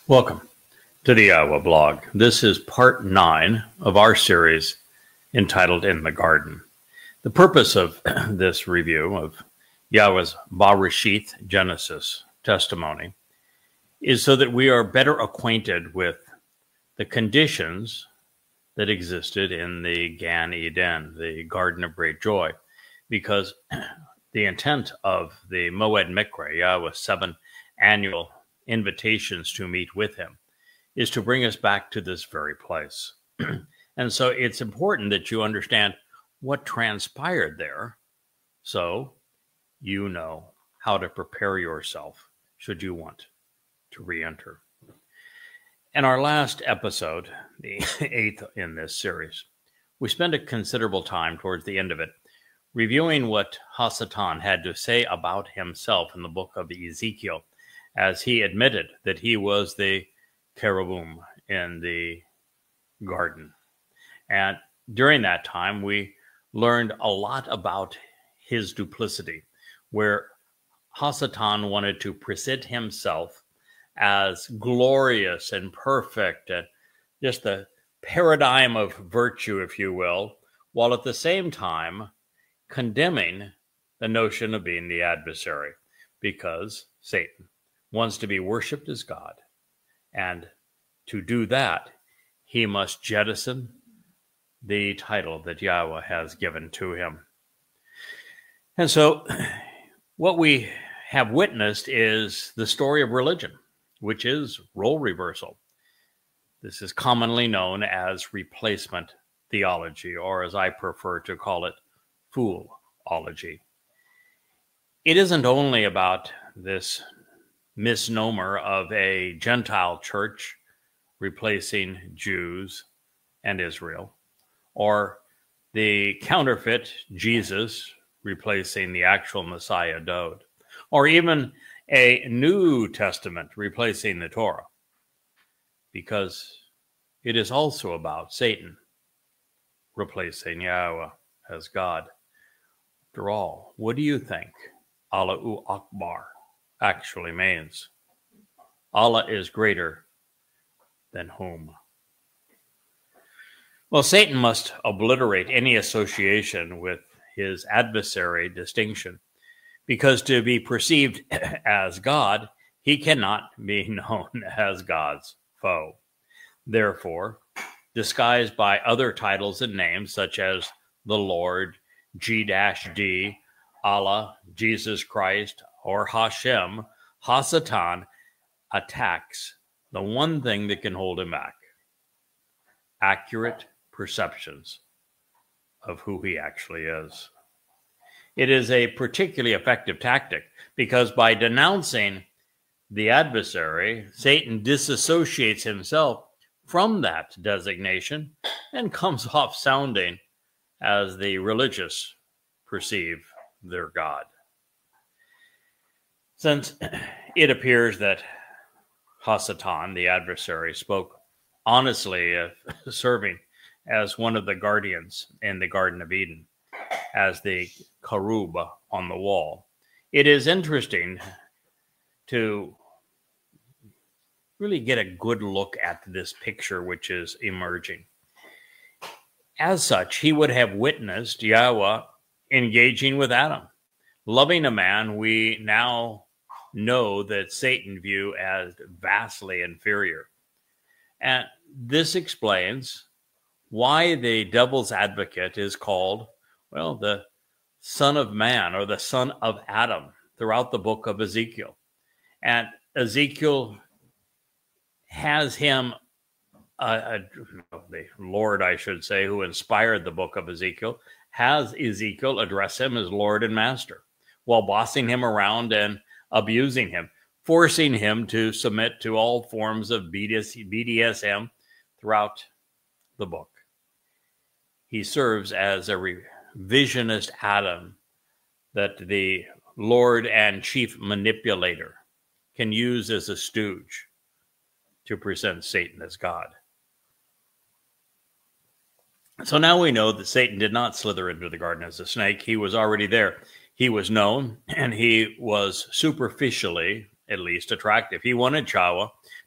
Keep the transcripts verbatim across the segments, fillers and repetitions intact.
Welcome to the Yahweh blog. This is part nine of our series entitled In the Garden. The purpose of this review of Yahweh's Bereshith Genesis testimony is so that we are better acquainted with the conditions that existed in the Gan Eden, the Garden of Great Joy, because the intent of the Moed Mikra, Yahweh's seven annual invitations to meet with him, is to bring us back to this very place. And so it's important that you understand what transpired there so you know how to prepare yourself should you want to re-enter. In our last episode, the eighth in this series, we spent a considerable time towards the end of it reviewing what Hasatan had to say about himself in the book of Ezekiel, as he admitted that he was the cherubim in the garden. And during that time, we learned a lot about his duplicity, where Hasatan wanted to present himself as glorious and perfect, and just the paradigm of virtue, if you will, while at the same time condemning the notion of being the adversary, because Satan wants to be worshipped as God. And to do that, he must jettison the title that Yahweh has given to him. And so what we have witnessed is the story of religion, which is role reversal. This is commonly known as replacement theology, or as I prefer to call it, foolology. It isn't only about this misnomer of a Gentile church replacing Jews and Israel, or the counterfeit Jesus replacing the actual Messiah Dode, or even a New Testament replacing the Torah, because it is also about Satan replacing Yahweh as God. After all, what do you think Allahu Akbar actually means? Allah is greater than whom? Well, Satan must obliterate any association with his adversary distinction, because to be perceived as God, he cannot be known as God's foe. Therefore, disguised by other titles and names such as the Lord, G D, Allah, Jesus Christ, or Hashem, Hasatan attacks the one thing that can hold him back: accurate perceptions of who he actually is. It is a particularly effective tactic because by denouncing the adversary, Satan disassociates himself from that designation and comes off sounding as the religious perceive their God. Since it appears that Hasatan, the adversary, spoke honestly of serving as one of the guardians in the Garden of Eden, as the cherub on the wall, it is interesting to really get a good look at this picture which is emerging. As such, he would have witnessed Yahweh engaging with Adam, loving a man we now know that Satan view as vastly inferior. And this explains why the devil's advocate is called, well, the son of man, or the son of Adam, throughout the book of Ezekiel. And Ezekiel has him, uh, uh, the Lord, I should say, who inspired the book of Ezekiel, has Ezekiel address him as Lord and Master, while bossing him around and abusing him, forcing him to submit to all forms of B D S M throughout the book. He serves as a revisionist Adam that the Lord and chief manipulator can use as a stooge to present Satan as God. So now we know that Satan did not slither into the garden as a snake. He was already there. He was known, and he was superficially, at least, attractive. He wanted Yahweh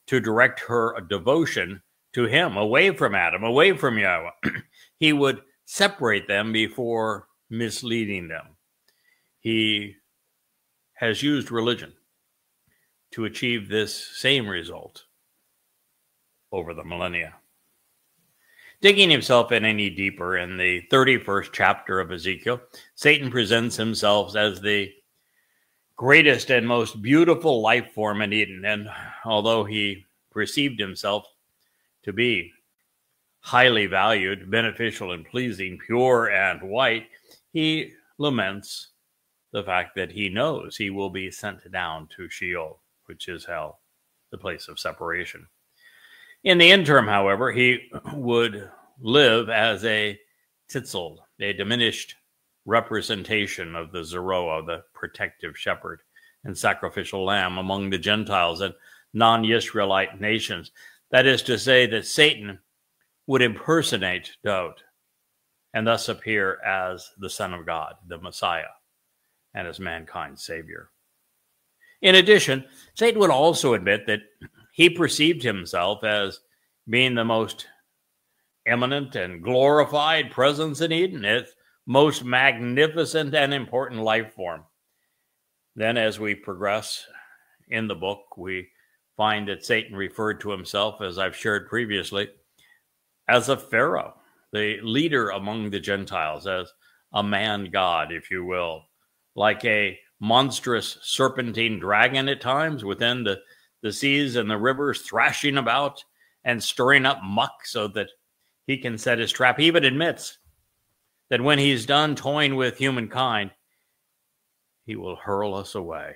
to direct her devotion to him, away from Adam, away from Yahweh. He would separate them before misleading them. He has used religion to achieve this same result over the millennia. Digging himself in any deeper, in the thirty-first chapter of Ezekiel, Satan presents himself as the greatest and most beautiful life form in Eden. And although he perceived himself to be highly valued, beneficial and pleasing, pure and white, he laments the fact that he knows he will be sent down to Sheol, which is hell, the place of separation. In the interim, however, he would live as a tzitzil, a diminished representation of the Zeroah, the protective shepherd and sacrificial lamb among the Gentiles and non-Yisraelite nations. That is to say that Satan would impersonate Dowd and thus appear as the Son of God, the Messiah, and as mankind's Savior. In addition, Satan would also admit that he perceived himself as being the most eminent and glorified presence in Eden, its most magnificent and important life form. Then, as we progress in the book, we find that Satan referred to himself, as I've shared previously, as a Pharaoh, the leader among the Gentiles, as a man god, if you will, like a monstrous serpentine dragon at times within the, the seas and the rivers, thrashing about and stirring up muck so that he can set his trap. He even admits that when he's done toying with humankind, he will hurl us away.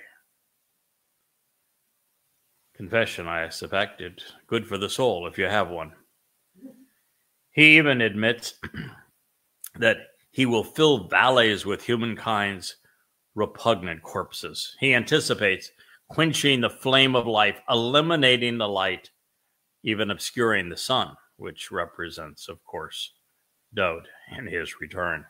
Confession, I suspect, it's good for the soul if you have one. He even admits that he will fill valleys with humankind's repugnant corpses. He anticipates quenching the flame of life, eliminating the light, even obscuring the sun, which represents, of course, Dowd and his return.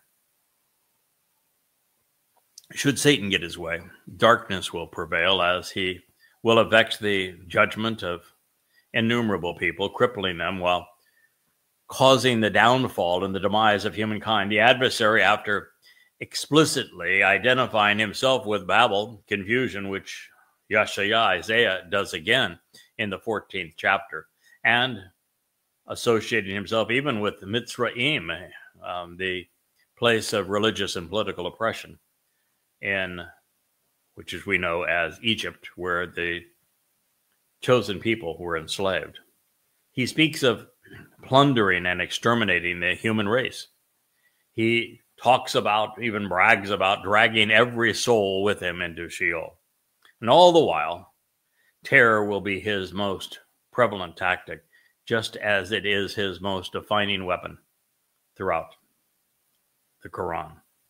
Should Satan get his way, darkness will prevail as he will effect the judgment of innumerable people, crippling them while causing the downfall and the demise of humankind. The adversary, after explicitly identifying himself with Babel, confusion, which Yeshaya, Isaiah, does again in the fourteenth chapter, and associating himself even with Mitzrayim, um, the place of religious and political oppression, in which, as we know, as Egypt, where the chosen people were enslaved. He speaks of plundering and exterminating the human race. He talks about, even brags about, dragging every soul with him into Sheol. And all the while, terror will be his most prevalent tactic, just as it is his most defining weapon throughout the Quran.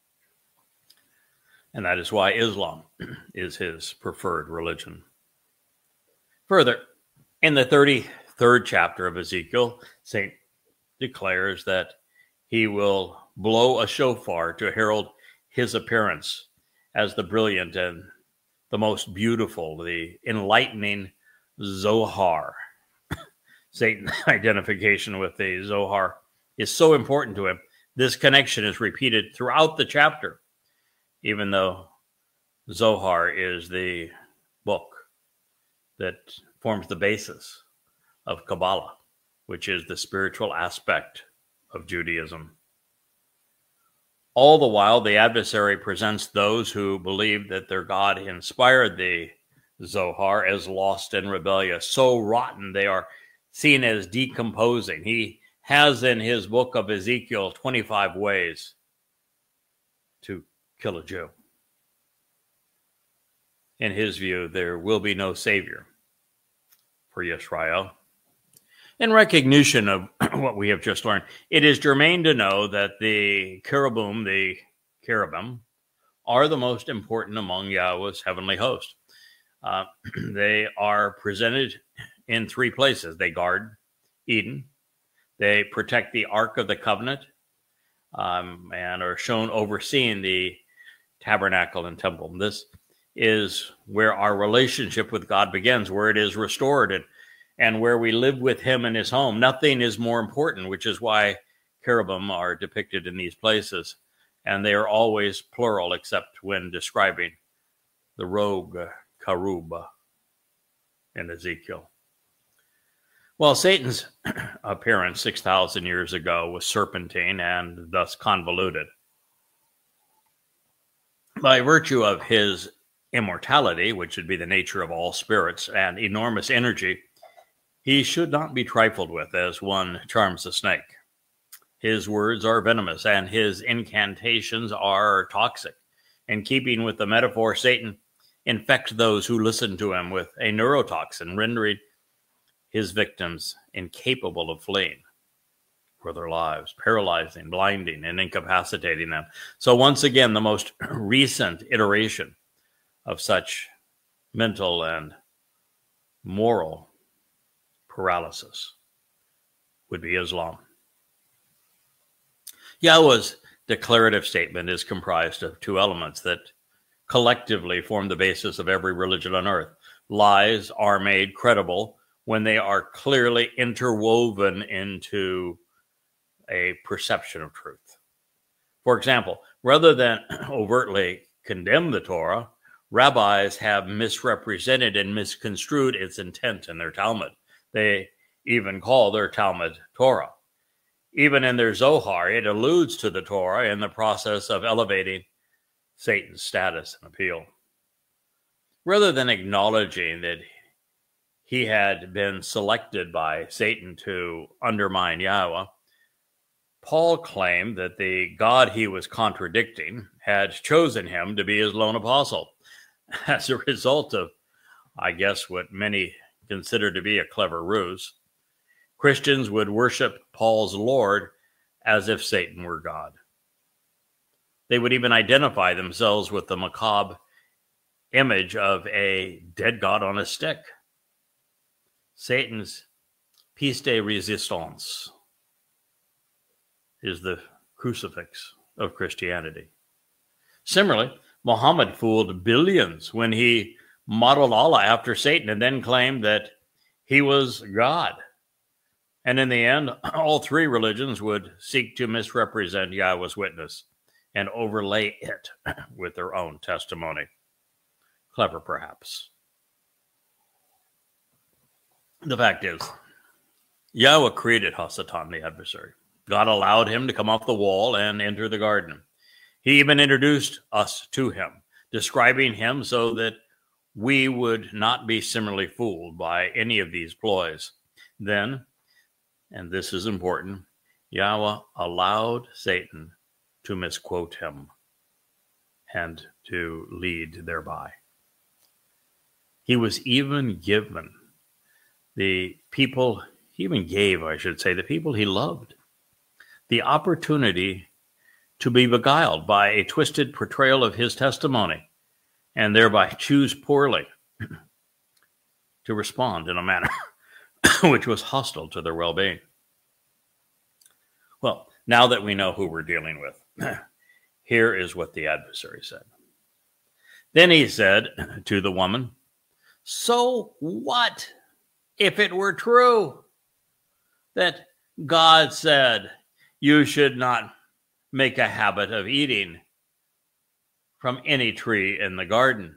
And that is why Islam is his preferred religion. Further, in the thirty-third chapter of Ezekiel, Saint declares that he will blow a shofar to herald his appearance as the brilliant and the most beautiful, the enlightening Zohar. Satan's identification with the Zohar is so important to him. This connection is repeated throughout the chapter, even though Zohar is the book that forms the basis of Kabbalah, which is the spiritual aspect of Judaism. All the while, the adversary presents those who believe that their God inspired the Zohar as lost and rebellious, so rotten they are seen as decomposing. He has in his book of Ezekiel twenty-five ways to kill a Jew. In his view, there will be no savior for Yisrael. In recognition of what we have just learned, it is germane to know that the cherubim, the cherubim, are the most important among Yahweh's heavenly host. Uh, they are presented in three places. They guard Eden, they protect the Ark of the Covenant, um, and are shown overseeing the tabernacle and temple. This is where our relationship with God begins, where it is restored and, and where we live with him in his home. Nothing is more important, which is why cherubim are depicted in these places, and they are always plural except when describing the rogue cherub in Ezekiel. Well, Satan's appearance six thousand years ago was serpentine and thus convoluted. By virtue of his immortality, which would be the nature of all spirits, and enormous energy, he should not be trifled with as one charms a snake. His words are venomous, and his incantations are toxic. In keeping with the metaphor, Satan infects those who listen to him with a neurotoxin, rendering his victims incapable of fleeing for their lives, paralyzing, blinding, and incapacitating them. So once again, the most recent iteration of such mental and moral paralysis would be Islam. Yahweh's declarative statement is comprised of two elements that collectively form the basis of every religion on earth. Lies are made credible when they are clearly interwoven into a perception of truth. For example, rather than overtly condemn the Torah, rabbis have misrepresented and misconstrued its intent in their Talmud. They even call their Talmud Torah. Even in their Zohar, it alludes to the Torah in the process of elevating Satan's status and appeal. Rather than acknowledging that he had been selected by Satan to undermine Yahweh, Paul claimed that the God he was contradicting had chosen him to be his lone apostle. As a result of, I guess, what many consider to be a clever ruse, Christians would worship Paul's Lord as if Satan were God. They would even identify themselves with the macabre image of a dead God on a stick. Satan's piece de resistance is the crucifix of Christianity. Similarly, Muhammad fooled billions when he modeled Allah after Satan and then claimed that he was God. And in the end, all three religions would seek to misrepresent Yahweh's witness and overlay it with their own testimony. Clever, perhaps. The fact is, Yahweh created Hasatan, the adversary. God allowed him to come off the wall and enter the garden. He even introduced us to him, describing him so that we would not be similarly fooled by any of these ploys. Then, and this is important, Yahweh allowed Satan to misquote him and to lead thereby. He was even given the people, he even gave, I should say, the people he loved, the opportunity to be beguiled by a twisted portrayal of his testimony and thereby choose poorly to respond in a manner which was hostile to their well-being. Well, now that we know who we're dealing with, here is what the adversary said. Then he said to the woman, "So what if it were true that God said you should not make a habit of eating from any tree in the garden?"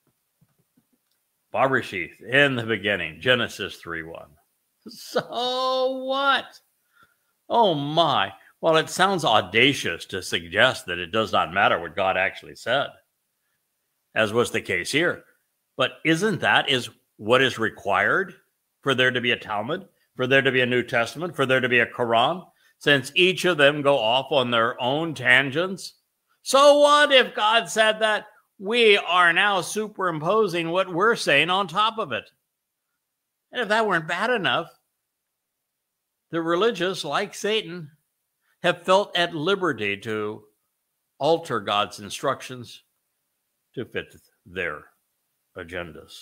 Bereshith, in the beginning, Genesis three one. So what? Oh my. Well, it sounds audacious to suggest that it does not matter what God actually said, as was the case here. But isn't that is what is required for there to be a Talmud, for there to be a New Testament, for there to be a Quran, since each of them go off on their own tangents? So what if God said that? We are now superimposing what we're saying on top of it. And if that weren't bad enough, the religious, like Satan, have felt at liberty to alter God's instructions to fit their agendas.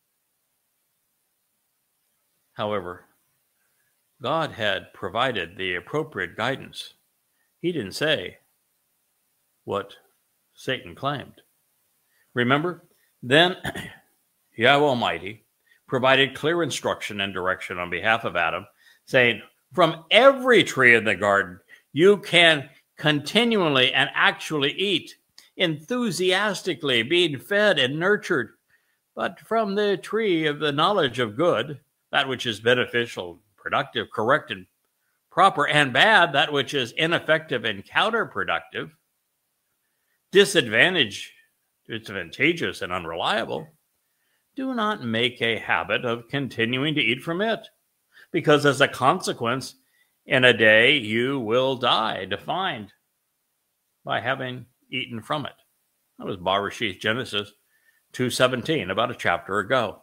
However, God had provided the appropriate guidance. He didn't say what Satan claimed. Remember, then Yahweh Almighty provided clear instruction and direction on behalf of Adam, saying, from every tree in the garden, you can continually and actually eat, enthusiastically being fed and nurtured. But from the tree of the knowledge of good, that which is beneficial, productive, correct, and proper, and bad, that which is ineffective and counterproductive, disadvantage, disadvantageous and unreliable, do not make a habit of continuing to eat from it, because as a consequence, in a day you will die, defined by having eaten from it. That was Bereshith, Genesis two seventeen, about a chapter ago.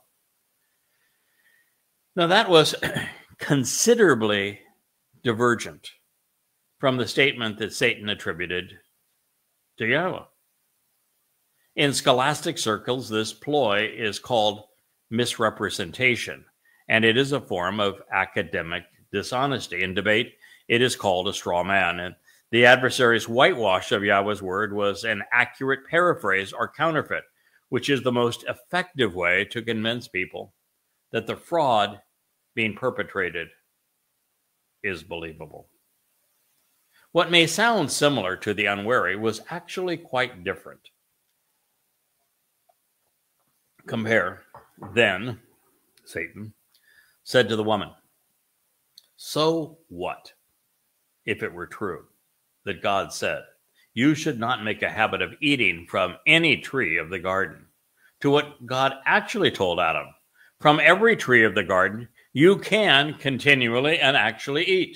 Now that was considerably divergent from the statement that Satan attributed to Yahweh. In scholastic circles, this ploy is called misrepresentation, and it is a form of academic dishonesty. In debate, it is called a straw man, and the adversary's whitewash of Yahweh's word was an accurate paraphrase or counterfeit, which is the most effective way to convince people that the fraud being perpetrated is believable. What may sound similar to the unwary was actually quite different. Compare, then Satan said to the woman, so what if it were true that God said, you should not make a habit of eating from any tree of the garden? To what God actually told Adam, from every tree of the garden, you can continually and actually eat.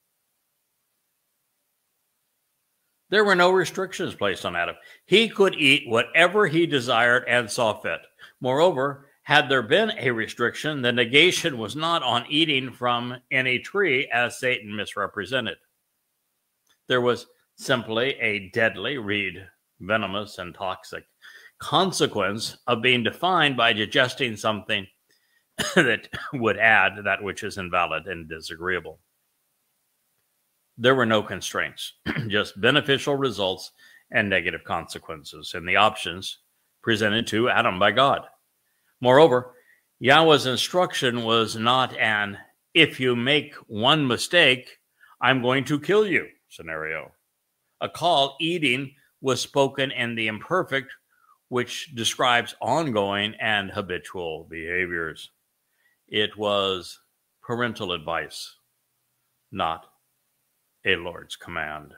There were no restrictions placed on Adam. He could eat whatever he desired and saw fit. Moreover, had there been a restriction, the negation was not on eating from any tree, as Satan misrepresented. There was simply a deadly, read venomous and toxic, consequence of being defined by digesting something that would add that which is invalid and disagreeable. There were no constraints, just beneficial results and negative consequences in the options presented to Adam by God. Moreover, Yahweh's instruction was not an, if you make one mistake, I'm going to kill you scenario. A call eating was spoken in the imperfect, which describes ongoing and habitual behaviors. It was parental advice, not a Lord's command.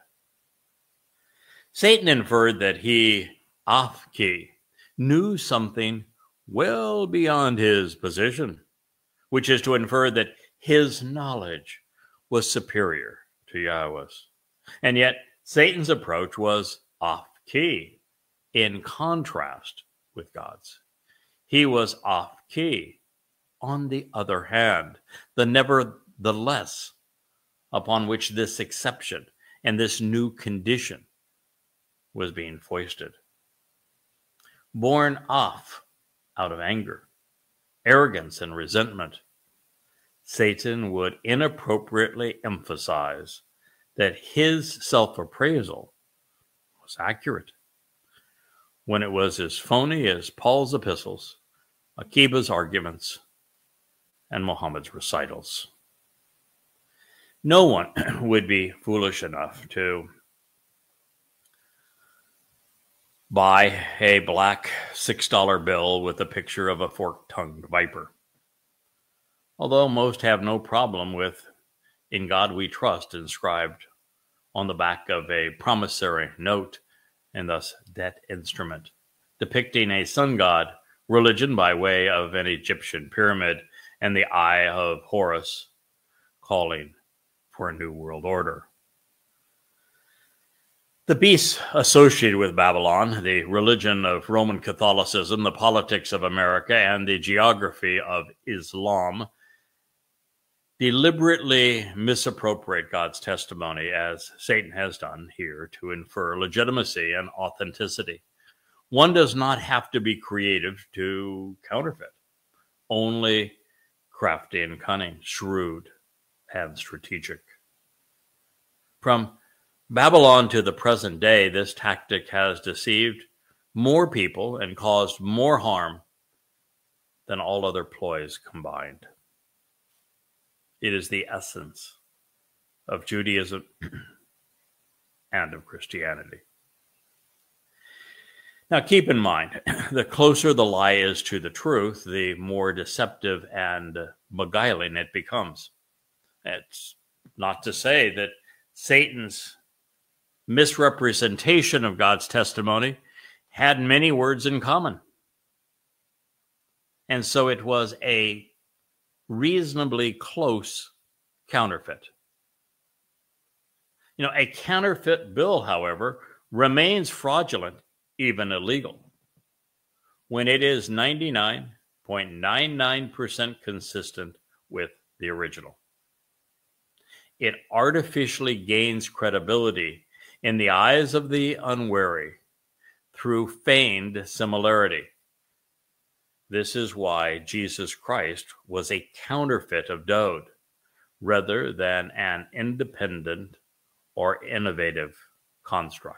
Satan inferred that he, Afki, knew something well beyond his position, which is to infer that his knowledge was superior to Yahweh's. And yet, Satan's approach was off-key, in contrast with God's. He was off-key. On the other hand, the nevertheless upon which this exception and this new condition was being foisted. Born off out of anger, arrogance, and resentment, Satan would inappropriately emphasize that his self-appraisal was accurate, when it was as phony as Paul's epistles, Akiba's arguments, and Muhammad's recitals. No one would be foolish enough to buy a black six dollar bill with a picture of a fork-tongued viper, although most have no problem with "In God We Trust" inscribed on the back of a promissory note and thus debt instrument, depicting a sun god, religion by way of an Egyptian pyramid, and the Eye of Horus calling for a new world order. The beasts associated with Babylon, the religion of Roman Catholicism, the politics of America, and the geography of Islam, deliberately misappropriate God's testimony, as Satan has done here, to infer legitimacy and authenticity. One does not have to be creative to counterfeit, only crafty and cunning, shrewd and strategic. From Babylon to the present day, this tactic has deceived more people and caused more harm than all other ploys combined. It is the essence of Judaism and of Christianity. Now, keep in mind, the closer the lie is to the truth, the more deceptive and beguiling it becomes. It's not to say that Satan's misrepresentation of God's testimony had many words in common. And so it was a reasonably close counterfeit. You know, a counterfeit bill, however, remains fraudulent, even illegal, when it is ninety-nine point nine nine percent consistent with the original. It artificially gains credibility in the eyes of the unwary through feigned similarity. This is why Jesus Christ was a counterfeit of Dode rather than an independent or innovative construct.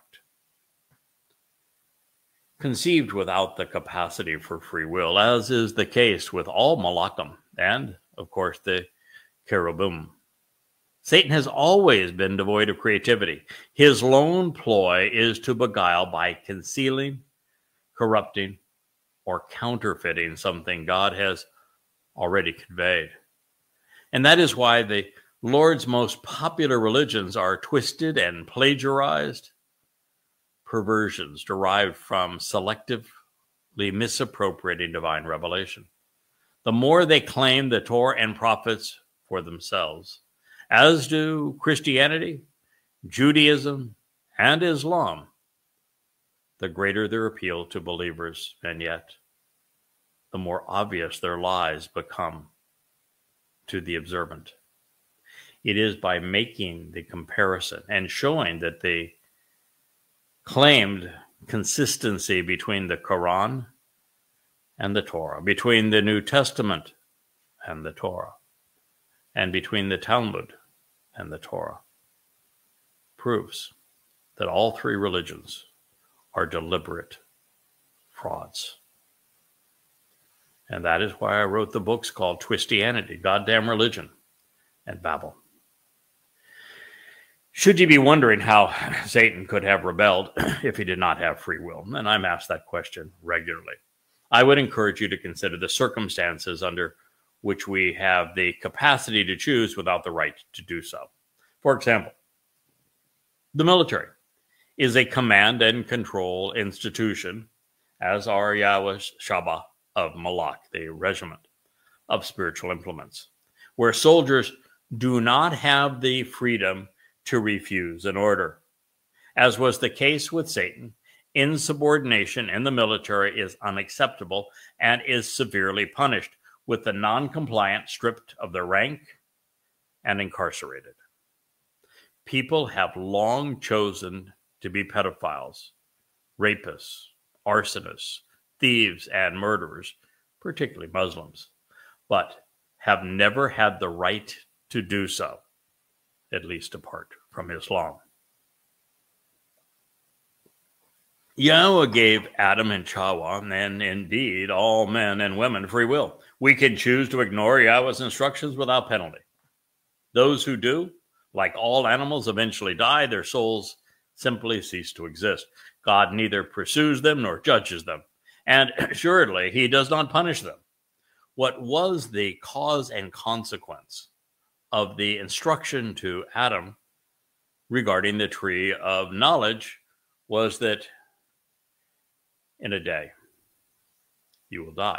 Conceived without the capacity for free will, as is the case with all Malachim and, of course, the cherubim. Satan has always been devoid of creativity. His lone ploy is to beguile by concealing, corrupting, or counterfeiting something God has already conveyed. And that is why the Lord's most popular religions are twisted and plagiarized perversions derived from selectively misappropriating divine revelation. The more they claim the Torah and prophets for themselves, as do Christianity, Judaism, and Islam, the greater their appeal to believers, and yet the more obvious their lies become to the observant. It is by making the comparison and showing that the claimed consistency between the Quran and the Torah, between the New Testament and the Torah, and between the Talmud and the Torah, proves that all three religions are deliberate frauds. And that is why I wrote the books called Twistianity, Goddamn Religion, and Babel. Should you be wondering how Satan could have rebelled if he did not have free will? And I'm asked that question regularly. I would encourage you to consider the circumstances under which we have the capacity to choose without the right to do so. For example, the military is a command and control institution, as are Yahweh Shabbat of Malach, the regiment of spiritual implements, where soldiers do not have the freedom to refuse an order. As was the case with Satan, insubordination in the military is unacceptable and is severely punished, with the non-compliant stripped of their rank and incarcerated. People have long chosen to be pedophiles, rapists, arsonists, thieves, and murderers, particularly Muslims, but have never had the right to do so, at least apart from Islam. Yahweh gave Adam and Chava, and indeed all men and women, free will. We can choose to ignore Yahweh's instructions without penalty. Those who do, like all animals, eventually die. Their souls simply cease to exist. God neither pursues them nor judges them, and assuredly he does not punish them. What was the cause and consequence of the instruction to Adam regarding the tree of knowledge was that in a day you will die.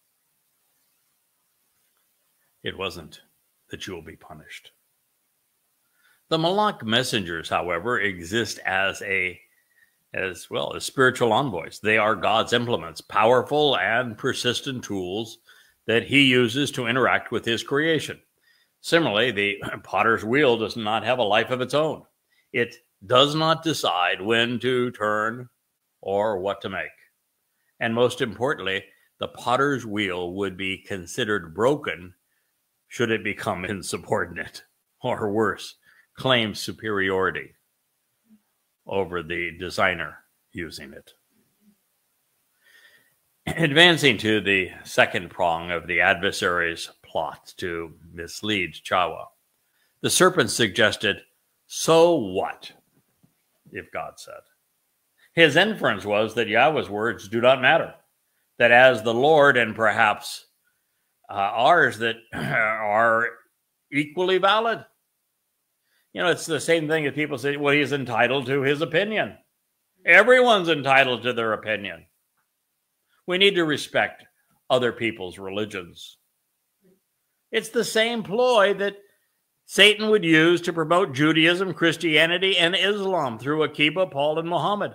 It wasn't that you will be punished. The Malach messengers, however, exist as a as well as spiritual envoys. They are God's implements, powerful and persistent tools that he uses to interact with his creation. Similarly, the potter's wheel does not have a life of its own. It does not decide when to turn or what to make. And most importantly, the potter's wheel would be considered broken should it become insubordinate, or worse, claim superiority over the designer using it. Advancing to the second prong of the adversary's plot to mislead Jawa, the serpent suggested, so what if God said? His inference was that Yahweh's words do not matter, that as the Lord and perhaps uh, ours that are equally valid. You know, it's the same thing as people say, well, he's entitled to his opinion. Everyone's entitled to their opinion. We need to respect other people's religions. It's the same ploy that Satan would use to promote Judaism, Christianity, and Islam through Akiba, Paul, and Muhammad.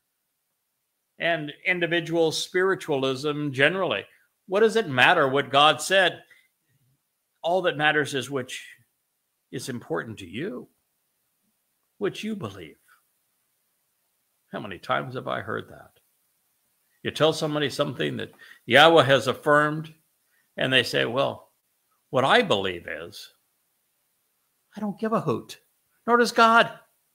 And individual spiritualism generally. What does it matter what God said? All that matters is which is important to you, which you believe. How many times have I heard that? You tell somebody something that Yahweh has affirmed, and they say, well, what I believe is, I don't give a hoot, nor does God.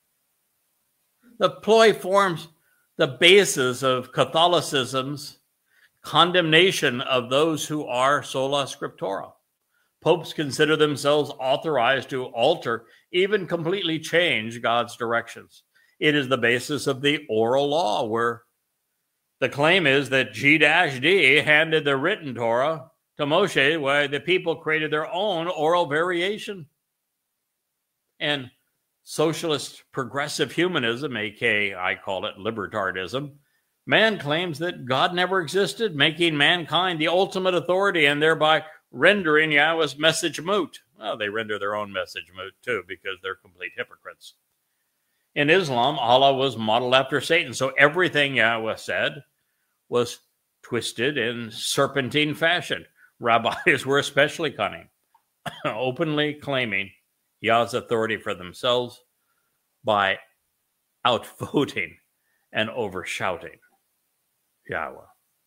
The ploy forms the basis of Catholicism's condemnation of those who are sola scriptura. Popes consider themselves authorized to alter, even completely change God's directions. It is the basis of the oral law, where the claim is that G D handed the written Torah to Moshe, where the people created their own oral variation. And socialist progressive humanism, aka I call it libertardism, man claims that God never existed, making mankind the ultimate authority and thereby rendering Yahweh's message moot. Well, they render their own message moot too, because they're complete hypocrites. In Islam, Allah was modeled after Satan, so everything Yahweh said was twisted in serpentine fashion. Rabbis were especially cunning, openly claiming Yah's authority for themselves by outvoting and overshouting Yahweh.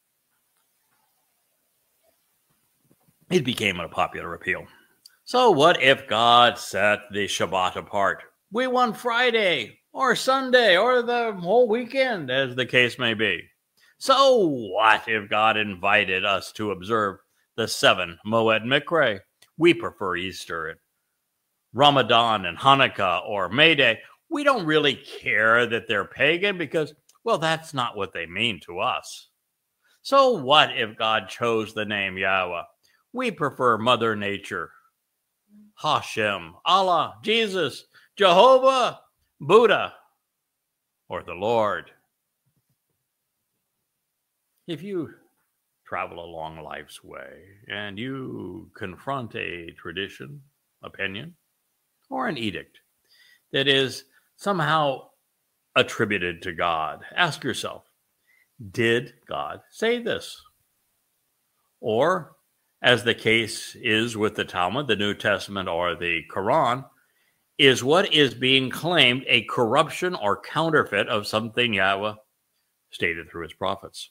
It became a popular appeal. So what if God set the Shabbat apart? We want Friday or Sunday or the whole weekend, as the case may be. So what if God invited us to observe the seven Moed Mikre? We prefer Easter and Ramadan and Hanukkah or May Day. We don't really care that they're pagan because, well, that's not what they mean to us. So what if God chose the name Yahweh? We prefer Mother Nature, Hashem, Allah, Jesus, Jehovah, Buddha, or the Lord. If you travel along life's way and you confront a tradition, opinion, or an edict that is somehow attributed to God, ask yourself, did God say this? Or, as the case is with the Talmud, the New Testament, or the Quran, is what is being claimed a corruption or counterfeit of something Yahweh stated through his prophets?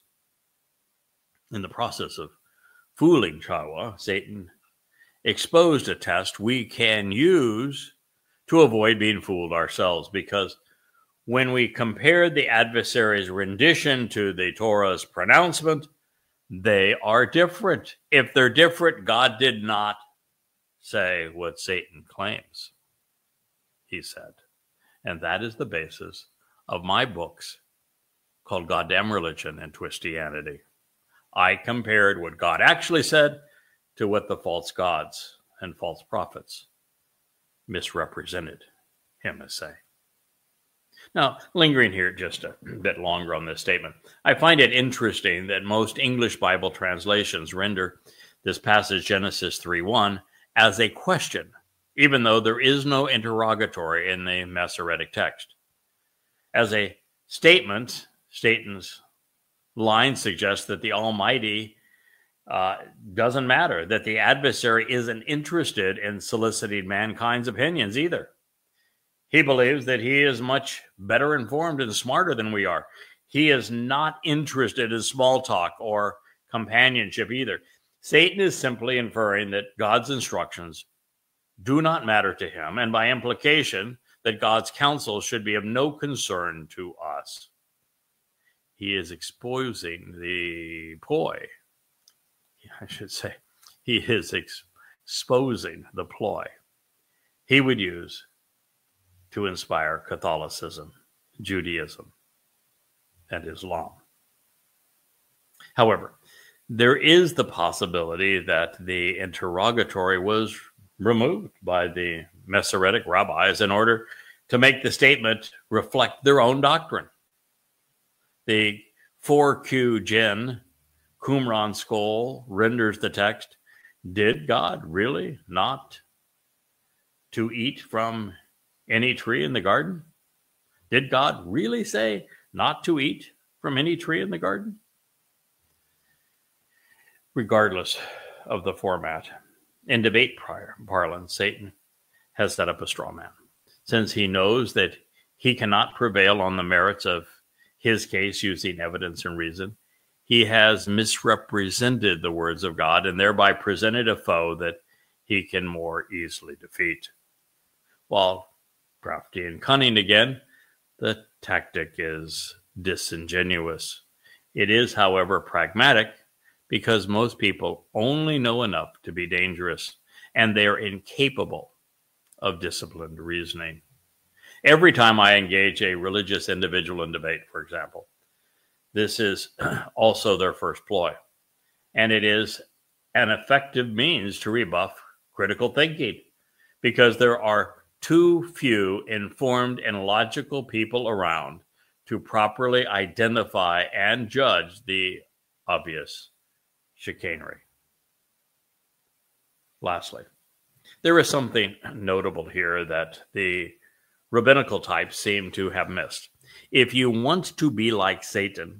In the process of fooling Yahweh, Satan exposed a test we can use to avoid being fooled ourselves, because when we compared the adversary's rendition to the Torah's pronouncement, they are different. If they're different, God did not say what Satan claims, he said. And that is the basis of my books called Goddamn Religion and Twistianity. I compared what God actually said to what the false gods and false prophets misrepresented him as saying. Now, lingering here just a bit longer on this statement, I find it interesting that most English Bible translations render this passage, Genesis three one, as a question, even though there is no interrogatory in the Masoretic text. As a statement, Satan's line suggests that the Almighty uh, doesn't matter, that the adversary isn't interested in soliciting mankind's opinions either. He believes that he is much better informed and smarter than we are. He is not interested in small talk or companionship either. Satan is simply inferring that God's instructions do not matter to him, and by implication, that God's counsel should be of no concern to us. he is exposing the ploy. I should say, he is ex- exposing the ploy he would use to inspire Catholicism, Judaism, and Islam. However, there is the possibility that the interrogatory was removed by the Masoretic rabbis in order to make the statement reflect their own doctrine. The four Q Gen Qumran scroll renders the text, "Did God really not to eat from any tree in the garden?" Did God really say not to eat from any tree in the garden? Regardless of the format, in debate parlance, Satan has set up a straw man. Since he knows that he cannot prevail on the merits of his case using evidence and reason, he has misrepresented the words of God and thereby presented a foe that he can more easily defeat. While crafty and cunning again, the tactic is disingenuous. It is, however, pragmatic because most people only know enough to be dangerous and they're incapable of disciplined reasoning. Every time I engage a religious individual in debate, for example, this is also their first ploy, and it is an effective means to rebuff critical thinking because there are too few informed and logical people around to properly identify and judge the obvious chicanery. Lastly, there is something notable here that the rabbinical types seem to have missed. If you want to be like Satan,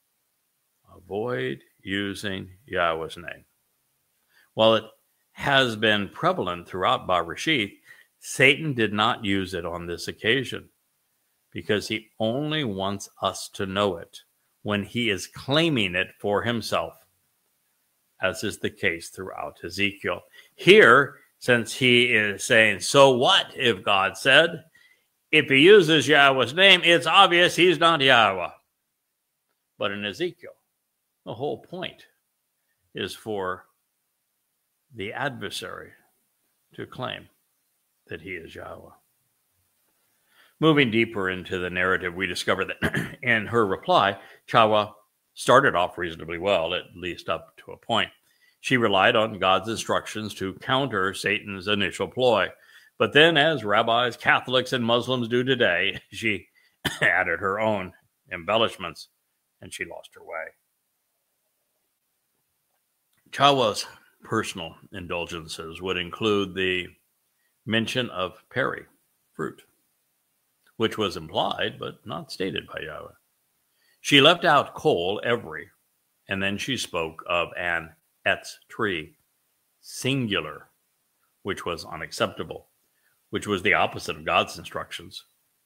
avoid using Yahweh's name. While it has been prevalent throughout Bereshith, Satan did not use it on this occasion because he only wants us to know it when he is claiming it for himself, as is the case throughout Ezekiel. Here, since he is saying, so what if God said, if he uses Yahweh's name, it's obvious he's not Yahweh. But in Ezekiel, the whole point is for the adversary to claim that he is Yahweh. Moving deeper into the narrative, we discover that in her reply, Chawah started off reasonably well, at least up to a point. She relied on God's instructions to counter Satan's initial ploy. But then, as rabbis, Catholics, and Muslims do today, she added her own embellishments, and she lost her way. Chawah's personal indulgences would include the mention of peri, fruit, which was implied but not stated by Yahweh. She left out kol, every, and then she spoke of an etz tree, singular, which was unacceptable, which was the opposite of God's instructions.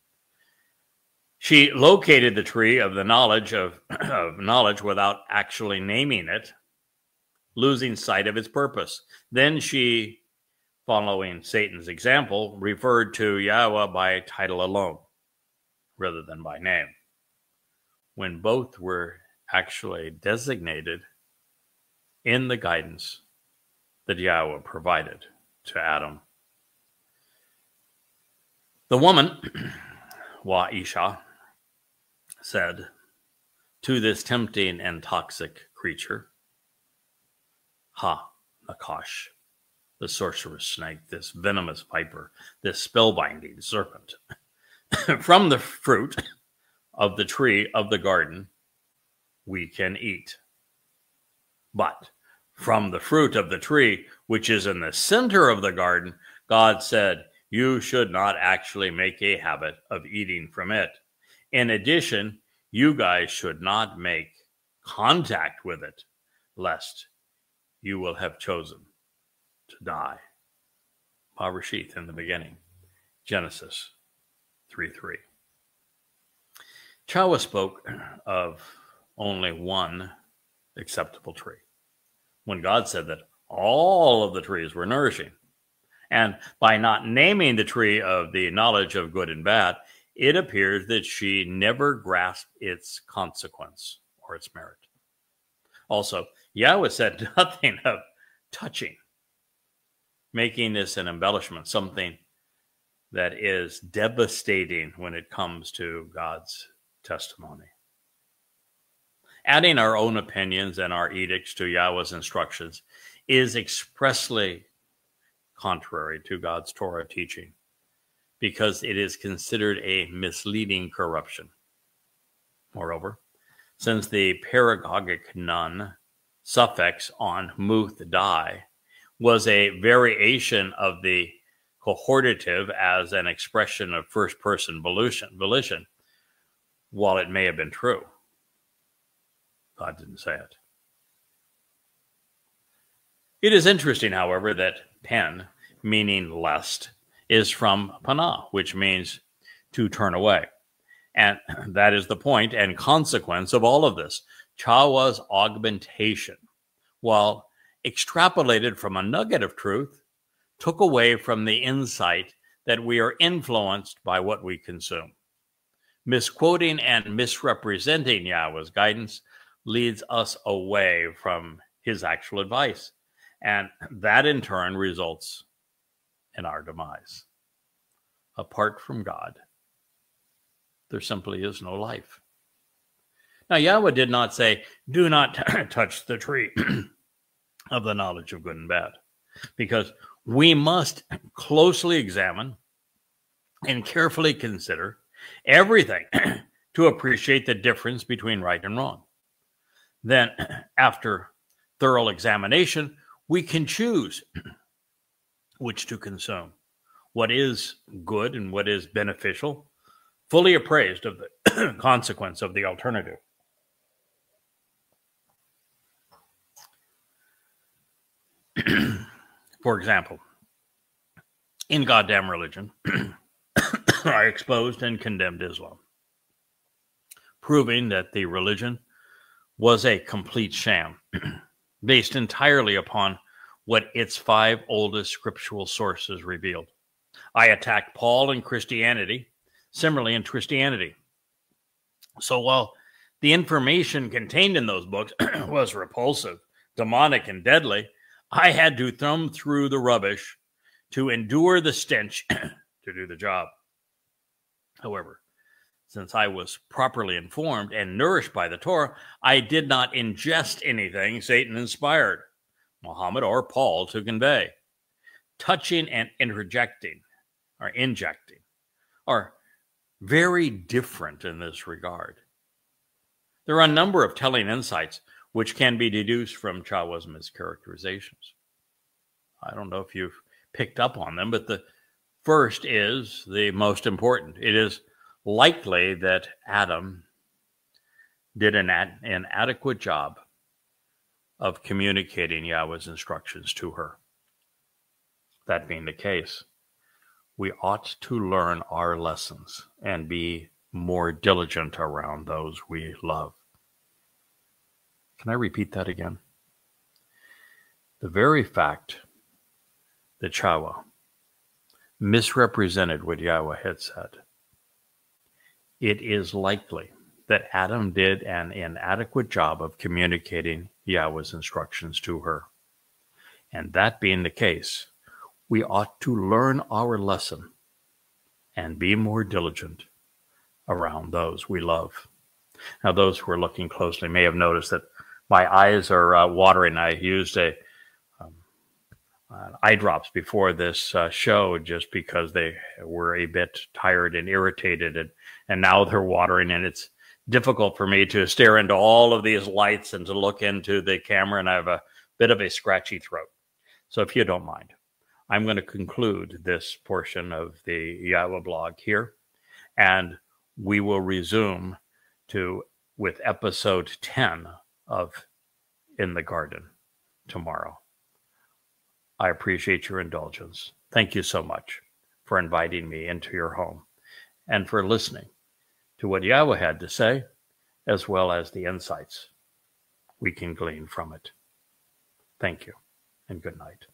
She located the tree of the knowledge of, of knowledge without actually naming it, losing sight of its purpose. Then she, following Satan's example, referred to Yahweh by title alone, rather than by name, when both were actually designated in the guidance that Yahweh provided to Adam. The woman, Wa-Isha, said to this tempting and toxic creature, Ha, Nakash, the sorcerous snake, this venomous viper, this spellbinding serpent, from the fruit of the tree of the garden we can eat. But from the fruit of the tree which is in the center of the garden, God said, you should not actually make a habit of eating from it. In addition, you guys should not make contact with it, lest you will have chosen to die. Bereshith in the beginning, Genesis three three. Chawah spoke of only one acceptable tree, when God said that all of the trees were nourishing. And by not naming the tree of the knowledge of good and bad, it appears that she never grasped its consequence or its merit. Also, Yahweh said nothing of touching, making this an embellishment, something that is devastating when it comes to God's testimony. Adding our own opinions and our edicts to Yahweh's instructions is expressly contrary to God's Torah teaching, because it is considered a misleading corruption. Moreover, since the paragogic nun suffix on muth die was a variation of the cohortative as an expression of first-person volition, volition, while it may have been true, God didn't say it. It is interesting, however, that pen, meaning lest, is from panah, which means to turn away. And that is the point and consequence of all of this. Chahwa's augmentation, while extrapolated from a nugget of truth, took away from the insight that we are influenced by what we consume. Misquoting and misrepresenting Yahweh's guidance leads us away from his actual advice, and that in turn results in our demise. Apart from God, there simply is no life. Now, Yahweh did not say, do not touch the tree of the knowledge of good and bad, because we must closely examine and carefully consider everything to appreciate the difference between right and wrong. Then, after thorough examination, we can choose which to consume, what is good and what is beneficial, fully appraised of the consequence of the alternative. For example, in Goddamn Religion, I exposed and condemned Islam, proving that the religion was a complete sham, based entirely upon what its five oldest scriptural sources revealed. I attacked Paul and Christianity, similarly in Christianity. So while the information contained in those books was repulsive, demonic, and deadly, I had to thumb through the rubbish to endure the stench to do the job. However, since I was properly informed and nourished by the Torah, I did not ingest anything Satan inspired Muhammad or Paul to convey. Touching and interjecting or injecting are very different in this regard. There are a number of telling insights which can be deduced from Chahwa's mischaracterizations. I don't know if you've picked up on them, but the first is the most important. It is likely that Adam did an ad- an adequate job of communicating Yahweh's instructions to her. That being the case, we ought to learn our lessons and be more diligent around those we love. Can I repeat that again? The very fact that Chahwa misrepresented what Yahweh had said, it is likely that Adam did an inadequate job of communicating Yahweh's instructions to her. And that being the case, we ought to learn our lesson and be more diligent around those we love. Now, those who are looking closely may have noticed that my eyes are uh, watering. I used a um, uh, eye drops before this uh, show just because they were a bit tired and irritated, and, and now they're watering, and it's difficult for me to stare into all of these lights and to look into the camera, and I have a bit of a scratchy throat. So if you don't mind, I'm going to conclude this portion of the Yahweh blog here, and we will resume to with episode ten of In the Garden tomorrow. I appreciate your indulgence. Thank you so much for inviting me into your home and for listening to what Yahweh had to say, as well as the insights we can glean from it. Thank you, and good night.